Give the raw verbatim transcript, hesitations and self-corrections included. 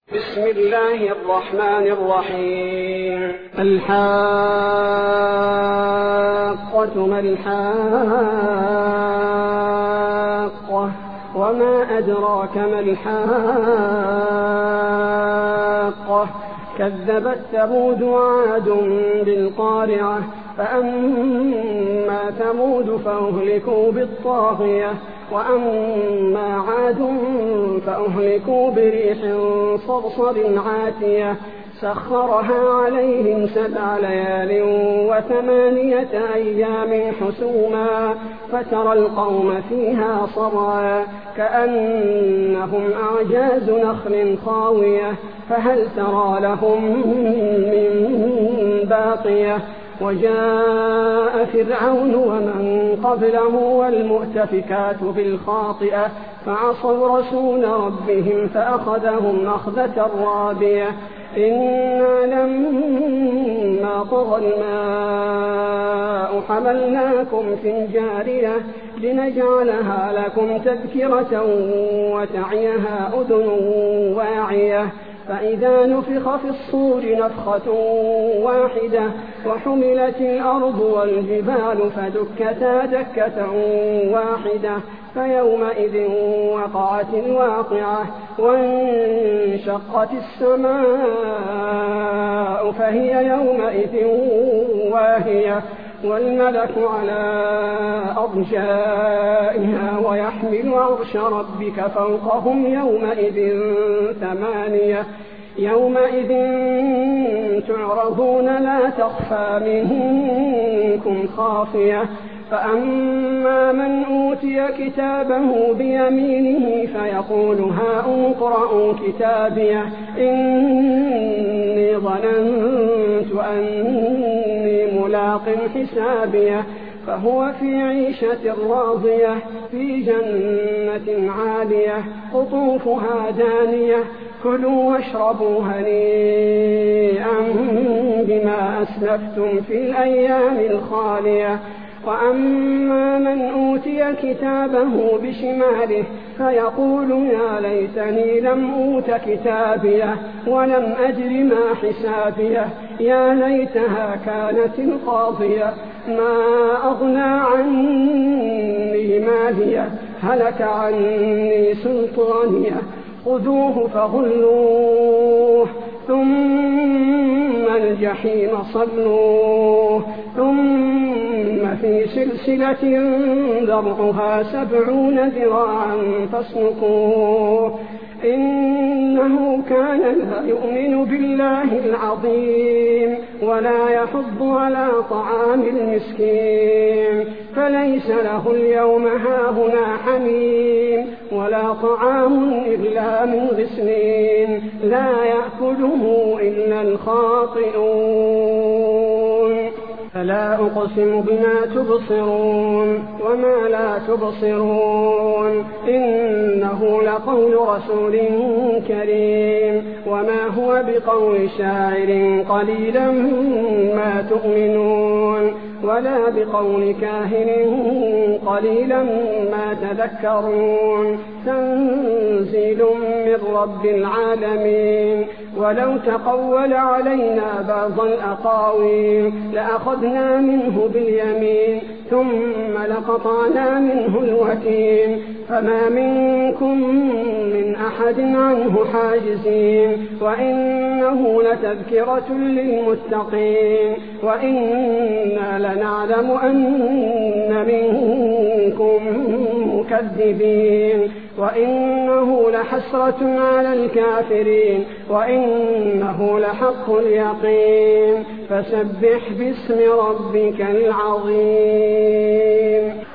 بسم الله الرحمن الرحيم. الحاقة ما الحاقة وما أدراك ما الحاقة كذبت ثمود وعاد بالقارعة فأما ثمود فأهلكوا بالطاغية وأما عاد فأهلكوا بريح صرصر عاتية سخرها عليهم سبع ليال وثمانية أيام حسوما فترى القوم فيها صرعا كأنهم أعجاز نخل خاوية فهل ترى لهم من باقية وجاء فرعون ومن قبله والمؤتفكات بالخاطئة فعصوا رسول ربهم فأخذهم أخذة رابية إنا لما طغى الماء حملناكم في الجارية لنجعلها لكم تذكرة وتعيها أذن واعية فإذا نفخ في الصور نفخة واحدة وحملت الأرض والجبال فدكتا دكة واحدة فيومئذ وقعت الواقعة وانشقت السماء فهي يومئذ واهية والملك على أرجائها ويحمل عرش ربك فوقهم يومئذ ثمانية يومئذ تعرضون لا تخفى منكم خافية فأما من أوتي كتابه بيمينه فيقول هاؤم اقرءوا كتابيه إني ظننت أني ملاق حسابيه فهو في عيشة راضية في جنة عالية قطوفها دانية كلوا واشربوا هنيئا بما أسلفتم في الأيام الخالية وأما من أوتي كتابه بشماله فيقول يا ليتني لم أوت كتابيه ولم أدر ما حسابيه يا ليتها كانت القاضية ما أغنى عني ماليه هلك عني سلطانيه خذوه فغلوه ثم الجحيم صلوه ثم في سلسلة ذرعها سبعون ذراعا فاسلكوه إنه كان لا يؤمن بالله العظيم ولا يحض على طعام المسكين فليس له اليوم هاهنا حميم ولا طعام إلا من غسلين لا يأكله إلا الخاطئون فلا أقسم بما تبصرون وما لا تبصرون إنه لقول رسول كريم وما هو بقول شاعر قليلا ما تؤمنون ولا بقول كاهن قليلا ما تذكرون تنزيل من رب العالمين ولو تقول علينا بعض الأقاويل لأخذنا منه باليمين ثم لقطعنا منه الوتين فما منكم من أحد عنه حاجزين وإنه لتذكرة للمتقين وإنا لنعلم أن منكم مكذبين وإنه لحسرة على الكافرين وإنه لحق اليقين فسبح باسم ربك العظيم.